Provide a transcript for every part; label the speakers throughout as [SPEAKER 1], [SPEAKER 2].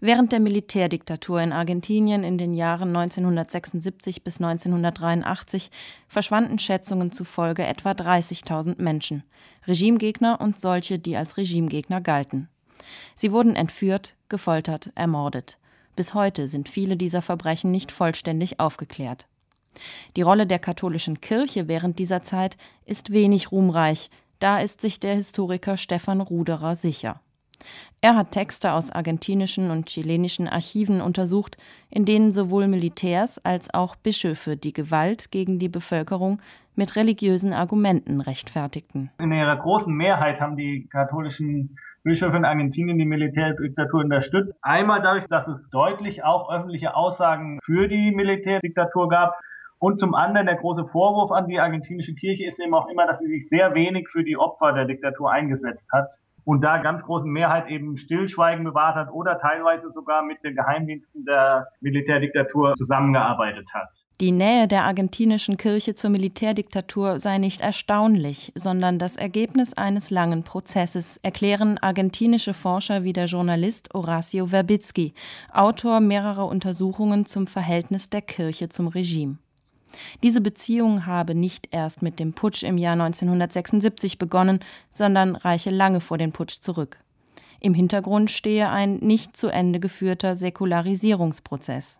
[SPEAKER 1] Während der Militärdiktatur in Argentinien in den Jahren 1976 bis 1983 verschwanden Schätzungen zufolge etwa 30.000 Menschen, Regimegegner und solche, die als Regimegegner galten. Sie wurden entführt, gefoltert, ermordet. Bis heute sind viele dieser Verbrechen nicht vollständig aufgeklärt. Die Rolle der katholischen Kirche während dieser Zeit ist wenig ruhmreich, da ist sich der Historiker Stefan Ruderer sicher. Er hat Texte aus argentinischen und chilenischen Archiven untersucht, in denen sowohl Militärs als auch Bischöfe die Gewalt gegen die Bevölkerung mit religiösen Argumenten rechtfertigten.
[SPEAKER 2] In ihrer großen Mehrheit haben die katholischen Bischöfe in Argentinien die Militärdiktatur unterstützt. Einmal dadurch, dass es deutlich auch öffentliche Aussagen für die Militärdiktatur gab. Und zum anderen der große Vorwurf an die argentinische Kirche ist eben auch immer, dass sie sich sehr wenig für die Opfer der Diktatur eingesetzt hat. Und da ganz großen Mehrheit eben Stillschweigen bewahrt hat oder teilweise sogar mit den Geheimdiensten der Militärdiktatur zusammengearbeitet hat.
[SPEAKER 1] Die Nähe der argentinischen Kirche zur Militärdiktatur sei nicht erstaunlich, sondern das Ergebnis eines langen Prozesses, erklären argentinische Forscher wie der Journalist Horacio Verbitsky, Autor mehrerer Untersuchungen zum Verhältnis der Kirche zum Regime. Diese Beziehung habe nicht erst mit dem Putsch im Jahr 1976 begonnen, sondern reiche lange vor den Putsch zurück. Im Hintergrund stehe ein nicht zu Ende geführter Säkularisierungsprozess.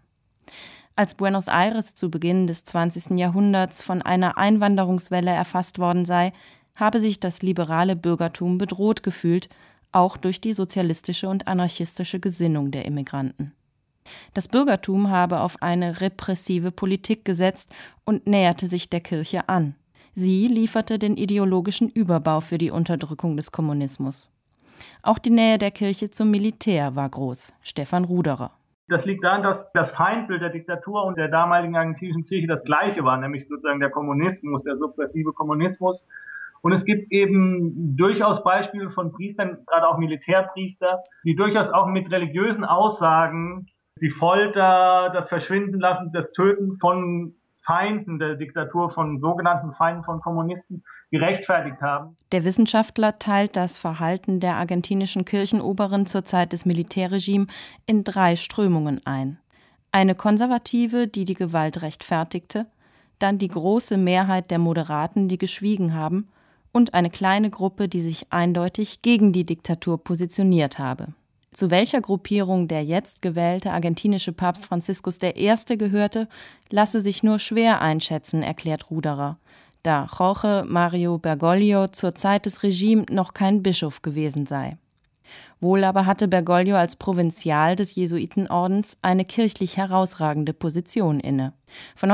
[SPEAKER 1] Als Buenos Aires zu Beginn des 20. Jahrhunderts von einer Einwanderungswelle erfasst worden sei, habe sich das liberale Bürgertum bedroht gefühlt, auch durch die sozialistische und anarchistische Gesinnung der Immigranten. Das Bürgertum habe auf eine repressive Politik gesetzt und näherte sich der Kirche an. Sie lieferte den ideologischen Überbau für die Unterdrückung des Kommunismus. Auch die Nähe der Kirche zum Militär war groß. Stefan Ruderer.
[SPEAKER 2] Das liegt daran, dass das Feindbild der Diktatur und der damaligen argentinischen Kirche das gleiche war, nämlich sozusagen der Kommunismus, der subversive Kommunismus. Und es gibt eben durchaus Beispiele von Priestern, gerade auch Militärpriester, die durchaus auch mit religiösen Aussagen die Folter, das Verschwindenlassen, das Töten von Feinden der Diktatur, von sogenannten Feinden von Kommunisten gerechtfertigt haben.
[SPEAKER 1] Der Wissenschaftler teilt das Verhalten der argentinischen Kirchenoberen zur Zeit des Militärregimes in 3 Strömungen ein. Eine konservative, die die Gewalt rechtfertigte, dann die große Mehrheit der Moderaten, die geschwiegen haben, und eine kleine Gruppe, die sich eindeutig gegen die Diktatur positioniert habe. Zu welcher Gruppierung der jetzt gewählte argentinische Papst Franziskus I. gehörte, lasse sich nur schwer einschätzen, erklärt Ruderer, da Jorge Mario Bergoglio zur Zeit des Regimes noch kein Bischof gewesen sei. Wohl aber hatte Bergoglio als Provinzial des Jesuitenordens eine kirchlich herausragende Position inne. Von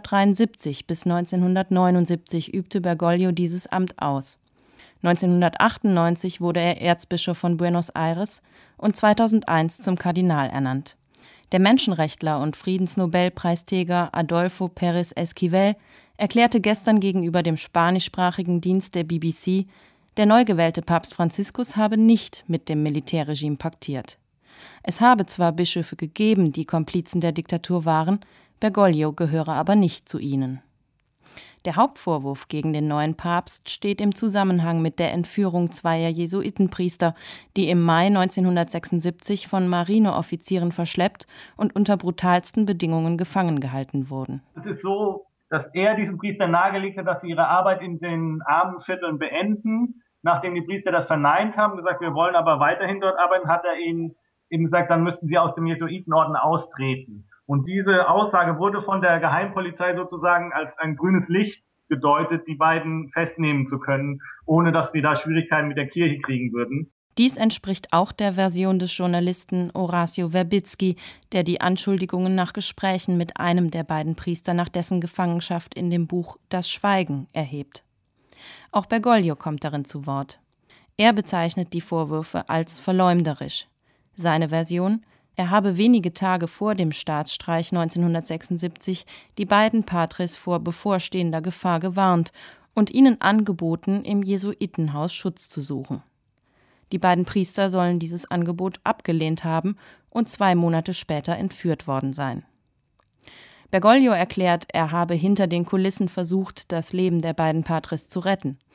[SPEAKER 1] 1973 bis 1979 übte Bergoglio dieses Amt aus. 1998 wurde er Erzbischof von Buenos Aires und 2001 zum Kardinal ernannt. Der Menschenrechtler und Friedensnobelpreisträger Adolfo Pérez Esquivel erklärte gestern gegenüber dem spanischsprachigen Dienst der BBC, der neu gewählte Papst Franziskus habe nicht mit dem Militärregime paktiert. Es habe zwar Bischöfe gegeben, die Komplizen der Diktatur waren, Bergoglio gehöre aber nicht zu ihnen. Der Hauptvorwurf gegen den neuen Papst steht im Zusammenhang mit der Entführung zweier Jesuitenpriester, die im Mai 1976 von Marineoffizieren verschleppt und unter brutalsten Bedingungen gefangen gehalten wurden.
[SPEAKER 2] Es ist so, dass er diesen Priestern nahegelegt hat, dass sie ihre Arbeit in den armen Vierteln beenden. Nachdem die Priester das verneint haben, gesagt, wir wollen aber weiterhin dort arbeiten, hat er ihnen eben gesagt, dann müssten sie aus dem Jesuitenorden austreten. Und diese Aussage wurde von der Geheimpolizei sozusagen als ein grünes Licht gedeutet, die beiden festnehmen zu können, ohne dass sie da Schwierigkeiten mit der Kirche kriegen würden.
[SPEAKER 1] Dies entspricht auch der Version des Journalisten Horacio Verbitsky, der die Anschuldigungen nach Gesprächen mit einem der beiden Priester nach dessen Gefangenschaft in dem Buch Das Schweigen erhebt. Auch Bergoglio kommt darin zu Wort. Er bezeichnet die Vorwürfe als verleumderisch. Seine Version: Er habe wenige Tage vor dem Staatsstreich 1976 die beiden Patres vor bevorstehender Gefahr gewarnt und ihnen angeboten, im Jesuitenhaus Schutz zu suchen. Die beiden Priester sollen dieses Angebot abgelehnt haben und 2 Monate später entführt worden sein. Bergoglio erklärt, er habe hinter den Kulissen versucht, das Leben der beiden Patres zu retten.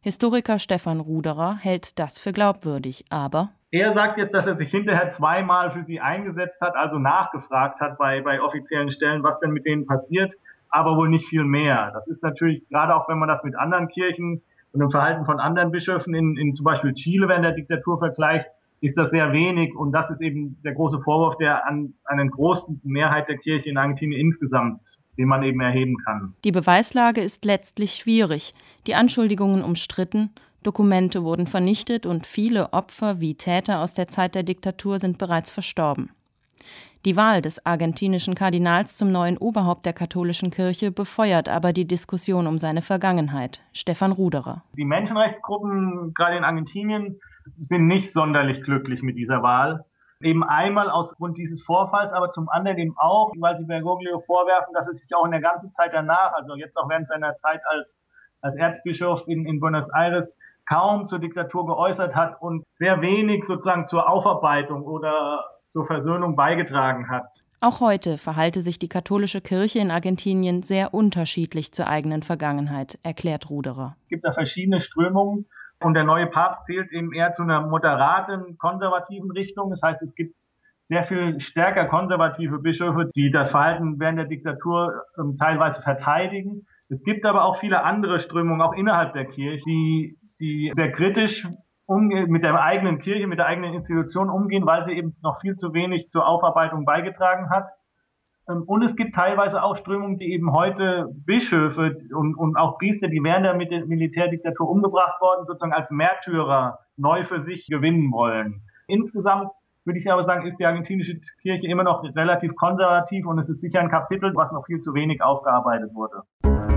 [SPEAKER 1] Historiker Stefan Ruderer hält das für glaubwürdig, aber
[SPEAKER 2] er sagt jetzt, dass er sich hinterher zweimal für sie eingesetzt hat, also nachgefragt hat bei offiziellen Stellen, was denn mit denen passiert, aber wohl nicht viel mehr. Das ist natürlich, gerade auch wenn man das mit anderen Kirchen und dem Verhalten von anderen Bischöfen in zum Beispiel Chile während der Diktatur vergleicht, ist das sehr wenig. Und das ist eben der große Vorwurf, der an einer großen Mehrheit der Kirche in Argentinien insgesamt, den man eben erheben kann.
[SPEAKER 1] Die Beweislage ist letztlich schwierig, die Anschuldigungen umstritten, Dokumente wurden vernichtet und viele Opfer wie Täter aus der Zeit der Diktatur sind bereits verstorben. Die Wahl des argentinischen Kardinals zum neuen Oberhaupt der katholischen Kirche befeuert aber die Diskussion um seine Vergangenheit. Stefan Ruderer.
[SPEAKER 2] Die Menschenrechtsgruppen, gerade in Argentinien, sind nicht sonderlich glücklich mit dieser Wahl. Eben einmal aufgrund dieses Vorfalls, aber zum anderen eben auch, weil sie Bergoglio vorwerfen, dass er sich auch in der ganzen Zeit danach, also jetzt auch während seiner Zeit als Erzbischof in Buenos Aires, kaum zur Diktatur geäußert hat und sehr wenig sozusagen zur Aufarbeitung oder zur Versöhnung beigetragen hat.
[SPEAKER 1] Auch heute verhalte sich die katholische Kirche in Argentinien sehr unterschiedlich zur eigenen Vergangenheit, erklärt Ruderer.
[SPEAKER 2] Es gibt da verschiedene Strömungen und der neue Papst zählt eben eher zu einer moderaten, konservativen Richtung. Das heißt, es gibt sehr viel stärker konservative Bischöfe, die das Verhalten während der Diktatur teilweise verteidigen. Es gibt aber auch viele andere Strömungen, auch innerhalb der Kirche, die sehr kritisch mit der eigenen Kirche, mit der eigenen Institution umgehen, weil sie eben noch viel zu wenig zur Aufarbeitung beigetragen hat. Und es gibt teilweise auch Strömungen, die eben heute Bischöfe und auch Priester, die während der Militärdiktatur umgebracht wurden, sozusagen als Märtyrer neu für sich gewinnen wollen. Insgesamt würde ich aber sagen, ist die argentinische Kirche immer noch relativ konservativ und es ist sicher ein Kapitel, was noch viel zu wenig aufgearbeitet wurde.